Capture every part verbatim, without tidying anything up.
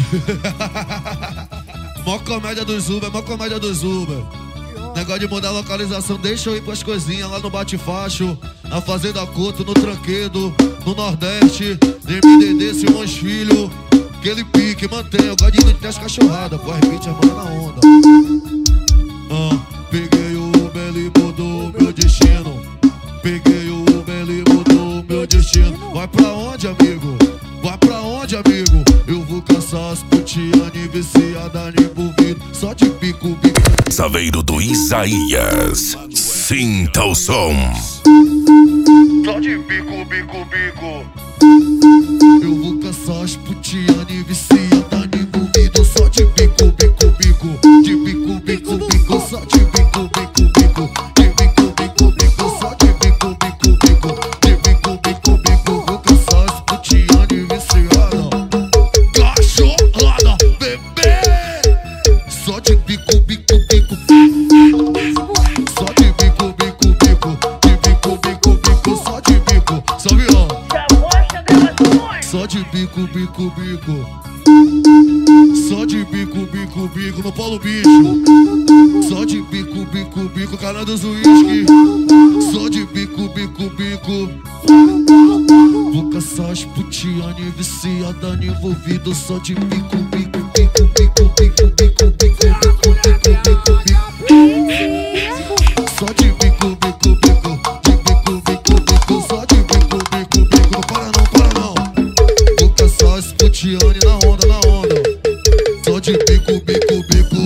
Mó comédia dos Uber, mó comédia dos Uber. Negócio de mudar a localização, deixa eu ir pras coisinhas lá no Bate-Facho, na Fazenda Couto, no Tranquedo, no Nordeste, M D D, Simões Filho. Aquele pique, mantém, eu gosto de ter as cachorradas, pô, repite, mano, na onda. Ah, peguei o Uber, ele mudou meu destino. Peguei o Uber, ele mudou meu destino. Vai pra onde, amigo? Vai pra onde, amigo? Eu vou caçar as putiane viciada envolvido. Só de bico, bico. Saveiro do Isaías. Sinta o som. Só de bico, bico, bico. Eu vou caçar as putiane viciada envolvido. Só de bico, bico, bico. De bico, bico, bico. Só de bico, bico, bico. De bico, bico, bico. Só de bico, bico, bico. De bico, bico, bico. Vou caçar as putiane viciada. Cachorrada, bebê. Só de bico, bico, bico. Só de bico, bico, bico. De bico, bico, bico. Só de bico. Só viu? Só de bico, bico, bico. Só de bico, bico, bico no Paulo Bicho. Só de bico, bico, bico, canal dos uísque. Só de bico, bico, bico. Vou caçar as putiane viciada envolvido. Só de bico, bico, bico, bico, bico, bico, bico, bico, bico, bico, bico. Só de bico, bico, bico. De bico, bico, bico. Só de bico, bico, bico. Não para não, para não. Vou caçar as putiane na onda, na onda. Só de bico, bico, bico.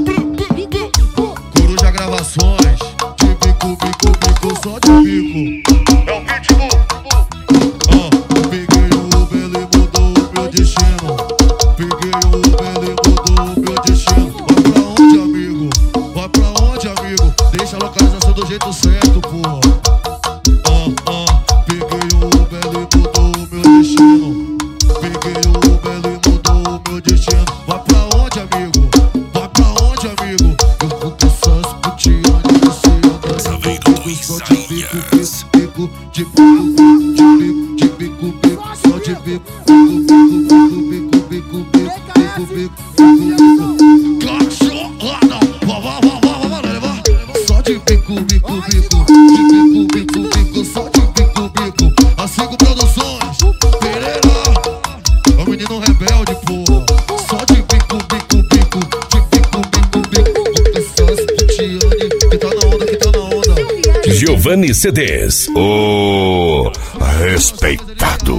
Coruja Gravações. De bico, bico, bico. Só de bico. É o Pitbull. Ah, peguei o Uber, ele mudou o meu destino. Peguei o Uber, ele mudou o meu destino. Vai pra onde, amigo? Vai pra onde, amigo? Deixa a localização do jeito certo, porra. Ah, ah, peguei o Uber, ele mudou o meu destino. Peguei o Uber, ele mudou o meu destino. Vai pra onde, amigo? Vai pra onde, amigo? Eu vou caçar as putiane viciadas. Saveiro do Isaías. Bico, de bico, de bico, de bico, bico, só de bico, bico, bico, bico, bico, bico, bico, bico, bico, bico, cachorrada, vá, vá, vá, vá, vá, leva, só de bico, bico, bico, de bico, bico, bico, só de bico, bico, a Cinco Produções, Pereira, é o menino rebelde, porra, só de bico, bico, bico, de bico, bico, bico, vou caçar as putiane, que tá na onda, que tá na onda. Giovanni C Ds, o respeitado.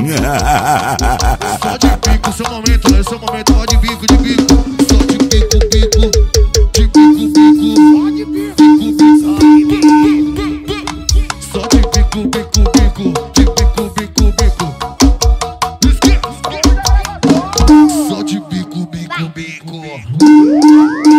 Só de bico, seu momento, né? Seu momento, ó de bico, de bico. Só de bico, bico. De bico, bico. Bico, bico. Só de bico, bico, bico. De bico, bico, bico. Só de bico, bico, bico.